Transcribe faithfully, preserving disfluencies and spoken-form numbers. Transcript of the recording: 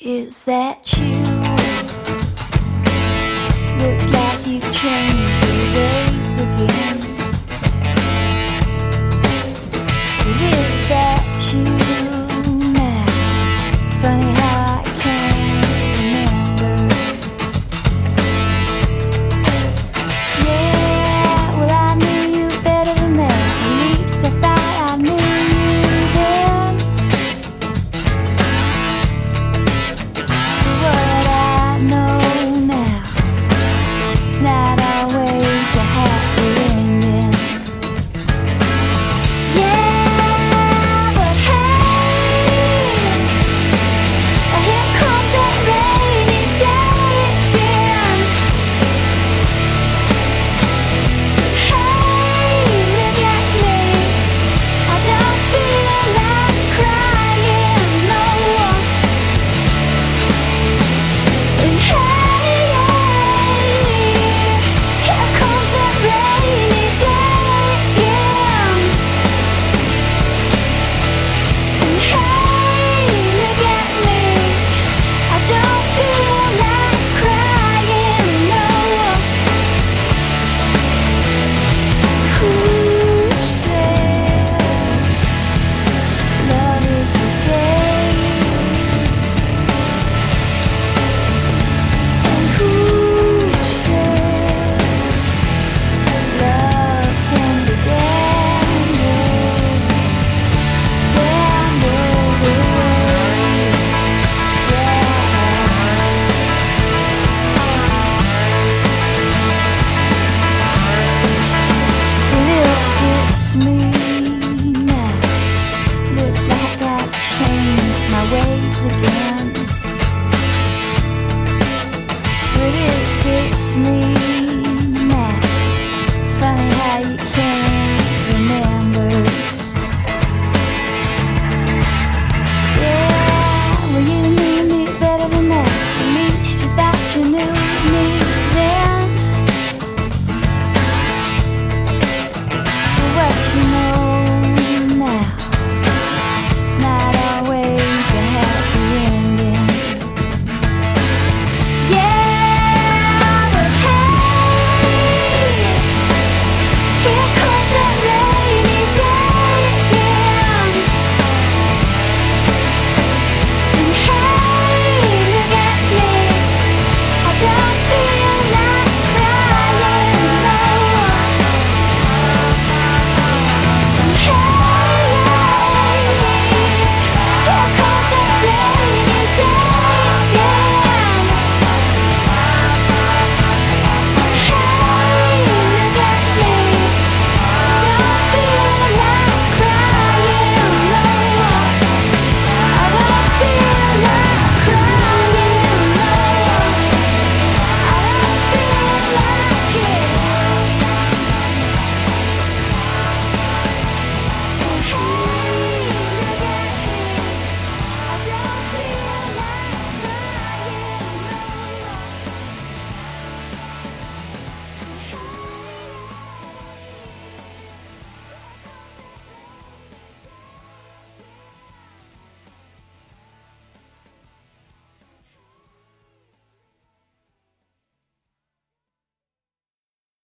Is that you? Looks like you've changed your ways again. Is that you now? It's funny how I can't remember. Yeah, well I knew you better than that. At least I thought I knew you then. What I know now, it's not always a happy ending. Yeah, but hey, here comes that rainy day again. Hey, look at me, I don't feel like crying no more. And hey, here comes that rainy day again. And hey, look at me, I don't feel like crying no more. Who said love is a game? And who said love can be gambled, gambled away? Yeah. Looks me now. Looks like I've changed my ways again. But is this me?